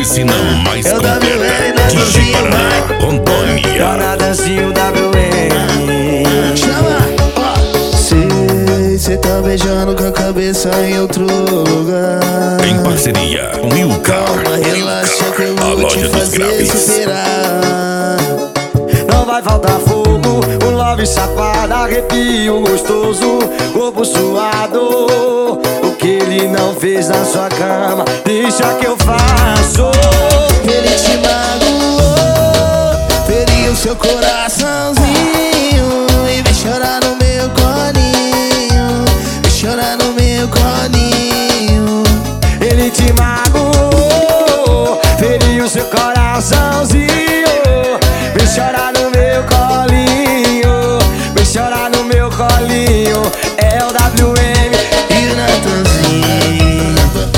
oficina mais É o completa de Ji-Paraná, É o Rondônia. Natanzinho WM. Chama! Cê tá beijando com a cabeça em outro lugar. Em parceria com Ilcar. Calma, relaxa que eu A vou loja te dos fazer graves. superar. Não vai faltar fogo, um love safado, arrepio gostoso, corpo suado. O que ele não fez na sua cama, deixa que eu faço. Ele te magoou, feriu o seu coraçãozinho e vem chorar no meu colinho, vem chorar no meu colinho. Ele te magoou, feriu o seu coraçãozinho, vem chorar no meu colinho, vem chorar no meu colinho. É o WM e o Natanzinho.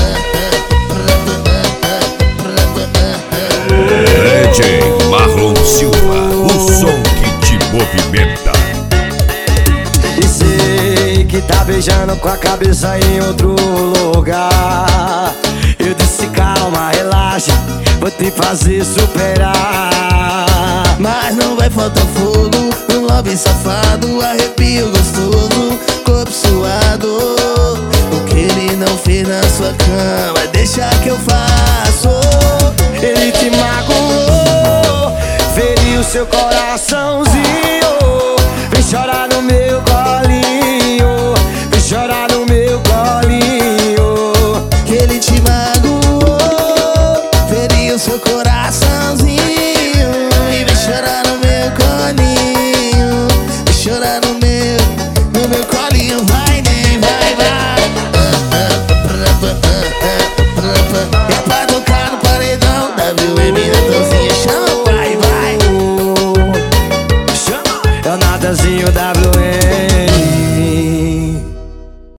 DJ Marlon Silva, o som que te movimenta. E sei que tá beijando com a cabeça em outro lugar. Eu disse calma, relaxa, vou te fazer superar. Mas não vai faltar fogo, um love safado, arrepio gostoso, corpo suado. O que ele não fez na sua cama, deixa que eu faço. Ele te magoou, feriu seu coraçãozinho, vem chorar no meu colinho, vem chorar no meu colinho. Que ele te magoou, feriu seu coraçãozinho e vem chorar no meu colinho, vem chorar no meu colinho. Vai, nem vai, vai. É pra tocar no paredão, WM Natanzinho, chama, vai, vai. Chama, é o Natanzinho WM.